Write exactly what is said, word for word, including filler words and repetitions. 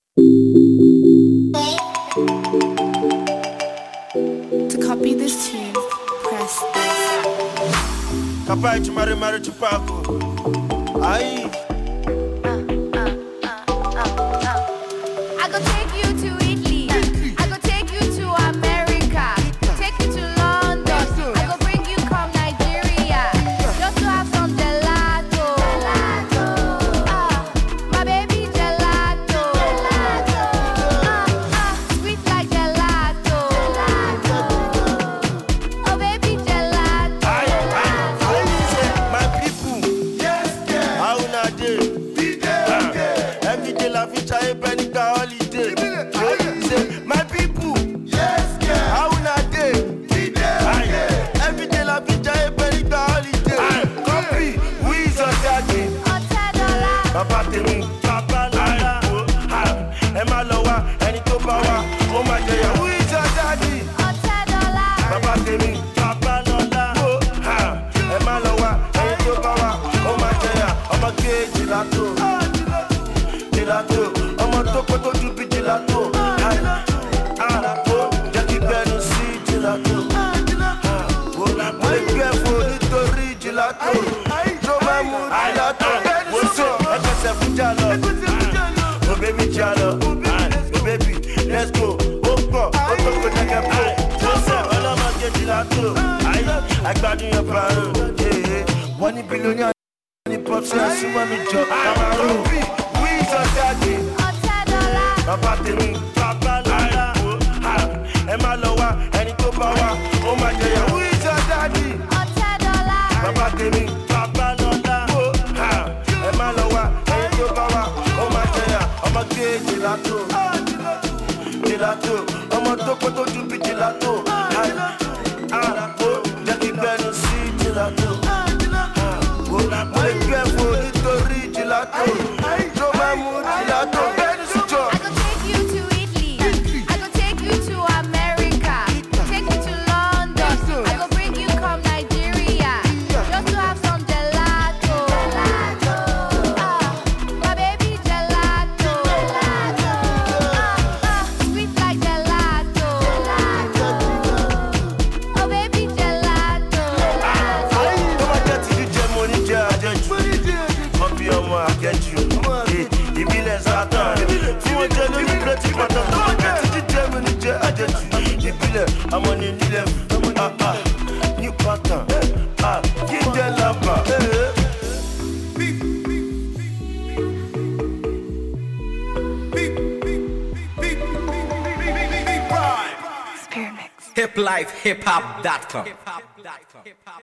To copy this tune, press this. Capaz de mare mare de pago. Aí. I go take you to Italy. I go take you to America. Take you to London. I go bring you come Nigeria. Just to have some gelato. Ah, my baby gelato. Ah, ah, sweet like gelato. Oh baby gelato. Aye, aye, aye. My people. Yes, yeah. How na dey? Every day la fi try penny ka holiday. Say, my people. Yes, yeah. How na dey? Every day la fi try penny ka holiday. Copy, who is your daddy? Otedola. Bàbá tèmi, bàbá lọ́la. Ẹ má lọ wá, ẹni tó bá wá, ó máa jẹyà. Who is your daddy? Otedola. Bàbá tèmi, bàbá lọ́la. Ẹ má lọ wá, ẹni tó bá wá, ó máa jẹyà. Ọmọ kejì látò, jìlátò. Ọmọ tó kó tó ju bí jìlátò. Jẹ́ kí gbẹ́nu sí jìlátò. Mo lè gbé fún nítorí jìlátò. Tó bá mú jìlátò. Mo sọ ẹgbẹ́sẹ̀ fún jàlọ. Oh baby jàlọ. Oh baby let's go. Ó pọ̀, ó tó kó jẹ́kẹ́ pọ̀. Mo sọ ọlọ́mọdé jìlátò. Àgbàdo yẹn pààrọ̀. Wọ́n ní bílíọ̀nù ní pọ́psì àṣìwọ́n mi jọ. Àmàrò wí ìjọ jáde. Otedola. Bàbá tèmi, bàbá lọ́la. Ẹ má lọ wá, ẹni tó bá wá, ó máa jẹyà. Wí ìjọ jáde. Otedola. Bàbá tèmi, bàbá lọ́la. Ẹ má lọ wá, ẹni tó bá wá, ó máa jẹyà. Ọmọ kejì látò, jìlátò. Ọmọ tó kó tó ju bí jìlátò. Jẹ́ kí gbẹ́nu sí jìlátò. Mo lè gbé fún nítorí jìlátò. Tó bá mú jìlátò, gbẹ́nu sí jọ. I go take you to Italy. I go take you to America. Take you to London. I go bring you come Nigeria. Just to have some gelato. Ah, my baby gelato. Ah, ah, sweet like gelato. Oh baby gelato. Tó bá jẹ́ ti jíjẹ mo ní jẹ́ àjẹjù. Ọbí ọmọ àjẹjù. Ìbílẹ̀ sátán. Tí wọ́n jẹ́ lórí pírẹ́tì pátá. Tó bá jẹ́ ti jíjẹ mo ní jẹ́ àjẹjù. Ìbílẹ̀ ọmọ ní nílẹ̀ ní pátán. Jíjẹ lábà. Spirit mix. hip life hip hop dot com